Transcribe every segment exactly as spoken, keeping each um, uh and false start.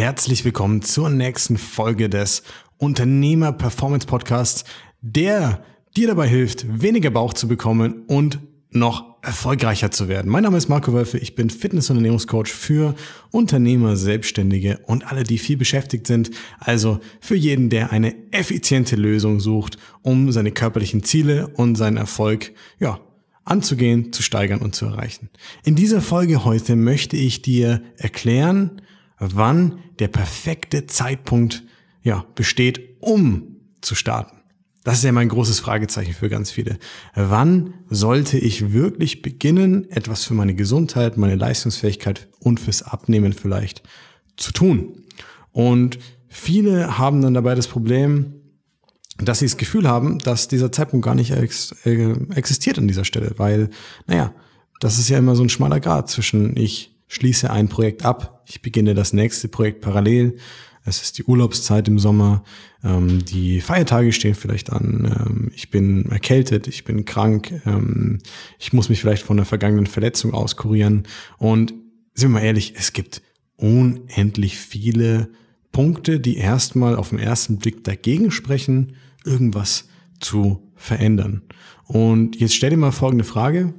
Herzlich willkommen zur nächsten Folge des Unternehmer Performance Podcasts, der dir dabei hilft, weniger Bauch zu bekommen und noch erfolgreicher zu werden. Mein Name ist Marco Wölfe, ich bin Fitness- und Ernährungscoach für Unternehmer, Selbstständige und alle, die viel beschäftigt sind. Also für jeden, der eine effiziente Lösung sucht, um seine körperlichen Ziele und seinen Erfolg, ja, anzugehen, zu steigern und zu erreichen. In dieser Folge heute möchte ich dir erklären, wann der perfekte Zeitpunkt, ja, besteht, um zu starten. Das ist ja mein großes Fragezeichen für ganz viele. Wann sollte ich wirklich beginnen, etwas für meine Gesundheit, meine Leistungsfähigkeit und fürs Abnehmen vielleicht zu tun? Und viele haben dann dabei das Problem, dass sie das Gefühl haben, dass dieser Zeitpunkt gar nicht ex- äh, existiert an dieser Stelle, weil, naja, das ist ja immer so ein schmaler Grat zwischen ich schließe ein Projekt ab, ich beginne das nächste Projekt parallel. Es ist die Urlaubszeit im Sommer, ähm, die Feiertage stehen vielleicht an, ähm, ich bin erkältet, ich bin krank, ähm, ich muss mich vielleicht von einer vergangenen Verletzung auskurieren. Und sind wir mal ehrlich, es gibt unendlich viele Punkte, die erstmal auf den ersten Blick dagegen sprechen, irgendwas zu verändern. Und jetzt stell dir mal folgende Frage.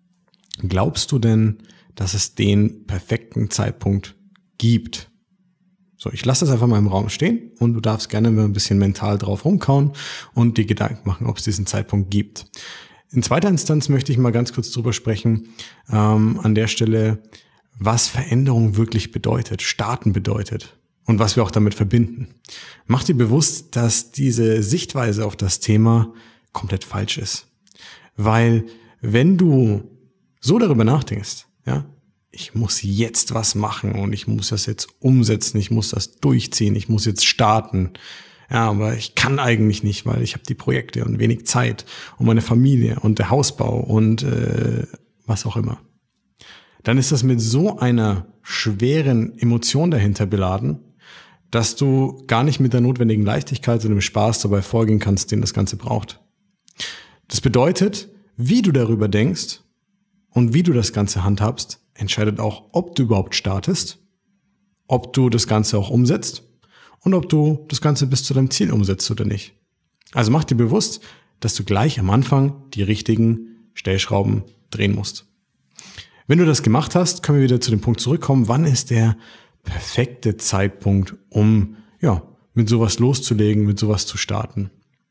Glaubst du denn, dass es den perfekten Zeitpunkt gibt? So, ich lasse das einfach mal im Raum stehen und du darfst gerne mal ein bisschen mental drauf rumkauen und dir Gedanken machen, ob es diesen Zeitpunkt gibt. In zweiter Instanz möchte ich mal ganz kurz drüber sprechen, ähm, an der Stelle, was Veränderung wirklich bedeutet, starten bedeutet und was wir auch damit verbinden. Mach dir bewusst, dass diese Sichtweise auf das Thema komplett falsch ist. Weil wenn du so darüber nachdenkst, ja, ich muss jetzt was machen und ich muss das jetzt umsetzen, ich muss das durchziehen, ich muss jetzt starten. Ja, aber ich kann eigentlich nicht, weil ich habe die Projekte und wenig Zeit und meine Familie und der Hausbau und äh, was auch immer. Dann ist das mit so einer schweren Emotion dahinter beladen, dass du gar nicht mit der notwendigen Leichtigkeit und dem Spaß dabei vorgehen kannst, den das Ganze braucht. Das bedeutet, wie du darüber denkst und wie du das Ganze handhabst, entscheidet auch, ob du überhaupt startest, ob du das Ganze auch umsetzt und ob du das Ganze bis zu deinem Ziel umsetzt oder nicht. Also mach dir bewusst, dass du gleich am Anfang die richtigen Stellschrauben drehen musst. Wenn du das gemacht hast, können wir wieder zu dem Punkt zurückkommen, wann ist der perfekte Zeitpunkt, um ja mit sowas loszulegen, mit sowas zu starten.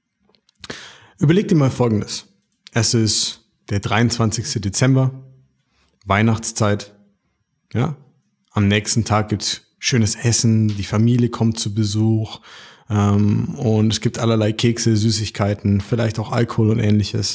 Überleg dir mal Folgendes. Es ist der dreiundzwanzigster Dezember, Weihnachtszeit, ja. Am nächsten Tag gibt's schönes Essen, die Familie kommt zu Besuch ähm, und es gibt allerlei Kekse, Süßigkeiten, vielleicht auch Alkohol und ähnliches.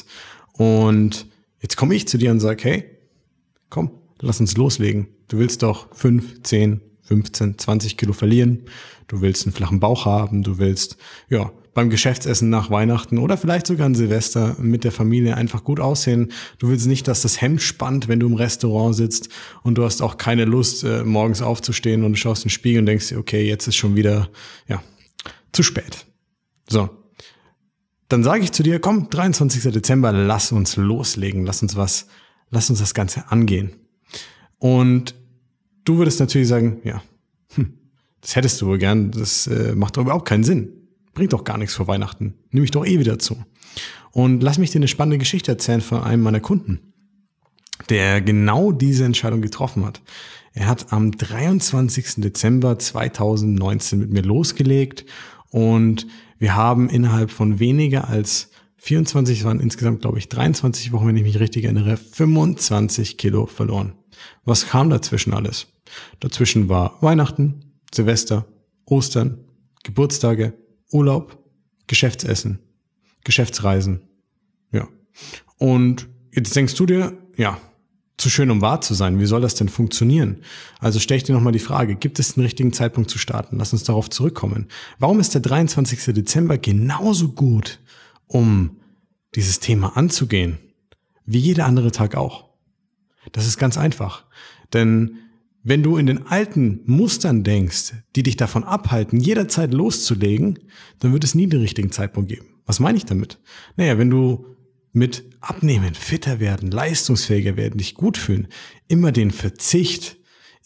Und jetzt komme ich zu dir und sage, hey, komm, lass uns loslegen. Du willst doch fünf, zehn, fünfzehn, zwanzig Kilo verlieren. Du willst einen flachen Bauch haben. Du willst ja beim Geschäftsessen nach Weihnachten oder vielleicht sogar an Silvester mit der Familie einfach gut aussehen. Du willst nicht, dass das Hemd spannt, wenn du im Restaurant sitzt und du hast auch keine Lust, äh, morgens aufzustehen und du schaust in den Spiegel und denkst dir, okay, jetzt ist schon wieder ja zu spät. So, dann sage ich zu dir, komm, dreiundzwanzigster Dezember, lass uns loslegen, lass uns was, lass uns das Ganze angehen. Und du würdest natürlich sagen, ja, hm, das hättest du wohl gern, das äh, macht doch überhaupt keinen Sinn. Bringt doch gar nichts vor Weihnachten. Nehme ich doch eh wieder zu. Und lass mich dir eine spannende Geschichte erzählen von einem meiner Kunden, der genau diese Entscheidung getroffen hat. Er hat am dreiundzwanzigster Dezember zweitausendneunzehn mit mir losgelegt und wir haben innerhalb von weniger als vierundzwanzig, es waren insgesamt, glaube ich, dreiundzwanzig Wochen, wenn ich mich richtig erinnere, fünfundzwanzig Kilo verloren. Was kam dazwischen alles? Dazwischen war Weihnachten, Silvester, Ostern, Geburtstage, Urlaub, Geschäftsessen, Geschäftsreisen. Ja. Und jetzt denkst du dir, ja, zu schön, um wahr zu sein. Wie soll das denn funktionieren? Also stell ich dir nochmal die Frage, gibt es einen richtigen Zeitpunkt zu starten? Lass uns darauf zurückkommen. Warum ist der dreiundzwanzigster Dezember genauso gut, um dieses Thema anzugehen, wie jeder andere Tag auch? Das ist ganz einfach. Denn wenn du in den alten Mustern denkst, die dich davon abhalten, jederzeit loszulegen, dann wird es nie den richtigen Zeitpunkt geben. Was meine ich damit? Naja, wenn du mit Abnehmen, fitter werden, leistungsfähiger werden, dich gut fühlen, immer den Verzicht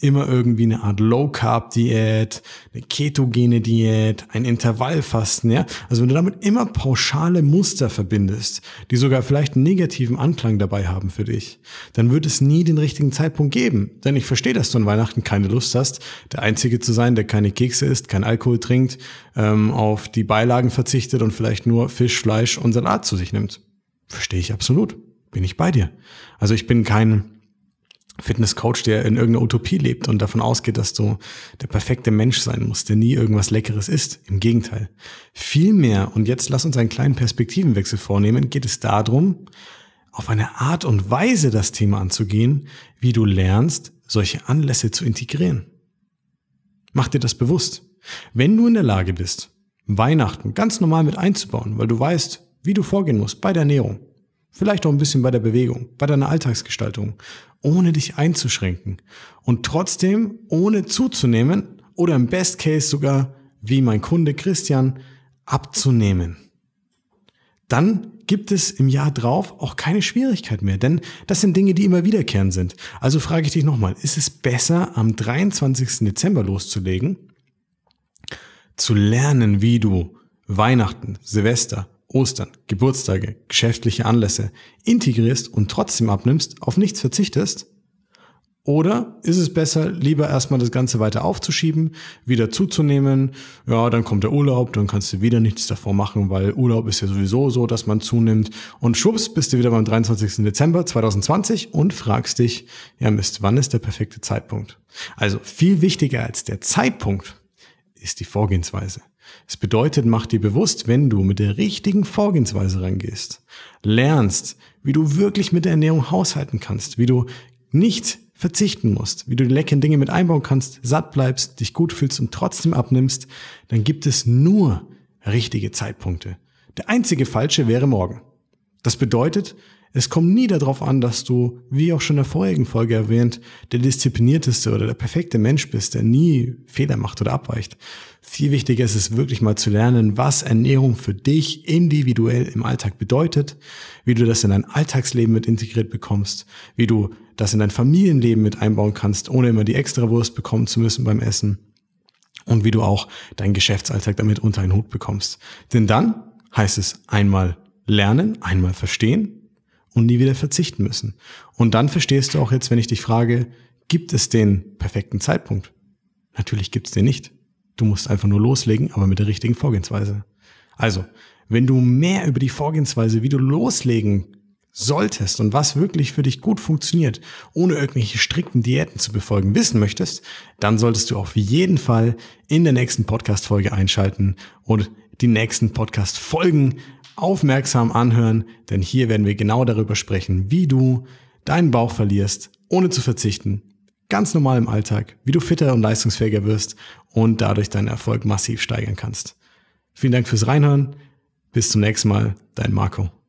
immer irgendwie eine Art Low-Carb-Diät, eine ketogene Diät, ein Intervallfasten, ja. Also wenn du damit immer pauschale Muster verbindest, die sogar vielleicht einen negativen Anklang dabei haben für dich, dann wird es nie den richtigen Zeitpunkt geben. Denn ich verstehe, dass du an Weihnachten keine Lust hast, der Einzige zu sein, der keine Kekse isst, kein Alkohol trinkt, ähm, auf die Beilagen verzichtet und vielleicht nur Fisch, Fleisch und Salat zu sich nimmt. Verstehe ich absolut. Bin ich bei dir. Also ich bin kein Fitnesscoach, der in irgendeiner Utopie lebt und davon ausgeht, dass du der perfekte Mensch sein musst, der nie irgendwas Leckeres isst. Im Gegenteil. Vielmehr, und jetzt lass uns einen kleinen Perspektivenwechsel vornehmen, geht es darum, auf eine Art und Weise das Thema anzugehen, wie du lernst, solche Anlässe zu integrieren. Mach dir das bewusst. Wenn du in der Lage bist, Weihnachten ganz normal mit einzubauen, weil du weißt, wie du vorgehen musst bei der Ernährung, vielleicht auch ein bisschen bei der Bewegung, bei deiner Alltagsgestaltung, ohne dich einzuschränken und trotzdem ohne zuzunehmen oder im Best Case sogar, wie mein Kunde Christian, abzunehmen. Dann gibt es im Jahr drauf auch keine Schwierigkeit mehr, denn das sind Dinge, die immer wiederkehrend sind. Also frage ich dich nochmal, ist es besser, am dreiundzwanzigsten Dezember loszulegen, zu lernen, wie du Weihnachten, Silvester, Ostern, Geburtstage, geschäftliche Anlässe integrierst und trotzdem abnimmst, auf nichts verzichtest? Oder ist es besser, lieber erstmal das Ganze weiter aufzuschieben, wieder zuzunehmen, ja, dann kommt der Urlaub, dann kannst du wieder nichts davor machen, weil Urlaub ist ja sowieso so, dass man zunimmt und schwupps, bist du wieder beim dreiundzwanzigsten Dezember zweitausendzwanzig und fragst dich, ja Mist, wann ist der perfekte Zeitpunkt? Also viel wichtiger als der Zeitpunkt ist die Vorgehensweise. Es bedeutet, mach dir bewusst, wenn du mit der richtigen Vorgehensweise rangehst, lernst, wie du wirklich mit der Ernährung haushalten kannst, wie du nicht verzichten musst, wie du die leckeren Dinge mit einbauen kannst, satt bleibst, dich gut fühlst und trotzdem abnimmst, dann gibt es nur richtige Zeitpunkte. Der einzige falsche wäre morgen. Das bedeutet, es kommt nie darauf an, dass du, wie auch schon in der vorigen Folge erwähnt, der disziplinierteste oder der perfekte Mensch bist, der nie Fehler macht oder abweicht. Viel wichtiger ist es wirklich mal zu lernen, was Ernährung für dich individuell im Alltag bedeutet, wie du das in dein Alltagsleben mit integriert bekommst, wie du das in dein Familienleben mit einbauen kannst, ohne immer die Extrawurst bekommen zu müssen beim Essen und wie du auch deinen Geschäftsalltag damit unter einen Hut bekommst. Denn dann heißt es einmal lernen, einmal verstehen, und nie wieder verzichten müssen. Und dann verstehst du auch jetzt, wenn ich dich frage, gibt es den perfekten Zeitpunkt? Natürlich gibt es den nicht. Du musst einfach nur loslegen, aber mit der richtigen Vorgehensweise. Also, wenn du mehr über die Vorgehensweise, wie du loslegen solltest und was wirklich für dich gut funktioniert, ohne irgendwelche strikten Diäten zu befolgen, wissen möchtest, dann solltest du auf jeden Fall in der nächsten Podcast-Folge einschalten und die nächsten Podcast-Folgen aufmerksam anhören, denn hier werden wir genau darüber sprechen, wie du deinen Bauch verlierst, ohne zu verzichten, ganz normal im Alltag, wie du fitter und leistungsfähiger wirst und dadurch deinen Erfolg massiv steigern kannst. Vielen Dank fürs Reinhören, bis zum nächsten Mal, dein Marco.